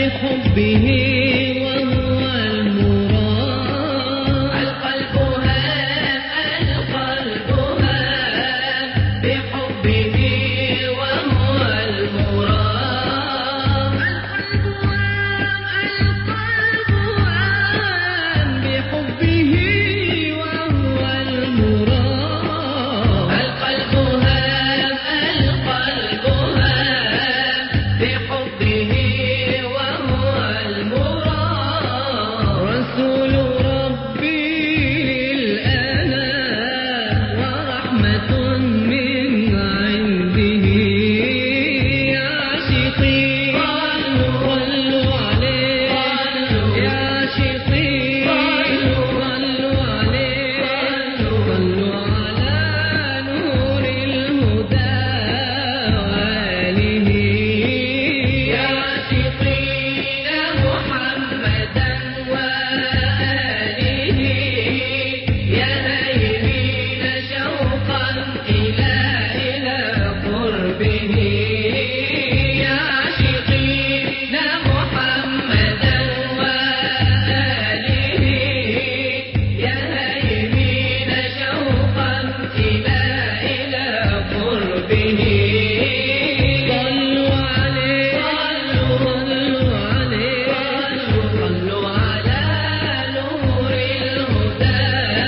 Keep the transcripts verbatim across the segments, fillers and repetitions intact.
بحبه وهو المراد. القلب هام القلب هام بحبه وهو المراد. القلب هام القلب هام بحبه وهو المراد. القلب هام القلب هام بحبه وهو المراد. رسول ربي للأنام ورحمة من عنده. يا عاشقي صلوا عليه، يا عاشقي صلوا عليه، صلوا على نور الهدى وآله. يا عاشقين محمدا وآله، يا هيمين شوقا إلى إلى قربه. يا عاشقين محمدا وآله، يا هيمين شوقا إلى إلى قربه. صلوا عليه، صلوا عليه، صلوا على نور الهدى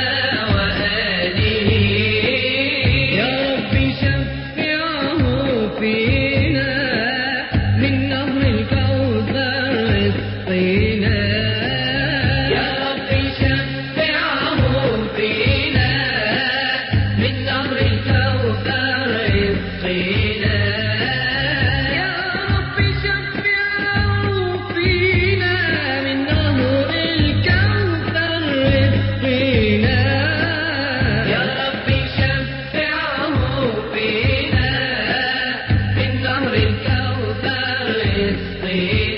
وآله. يا رب شفعه فينا من نهر الكوثر اسقينا. يا رب شفعه فينا من نهر الكوثر اسقينا. يا رب شفعه فينا من نهر الكوثر اسقينا. يا رب شفعه فينا من نهر الكوثر اسقينا.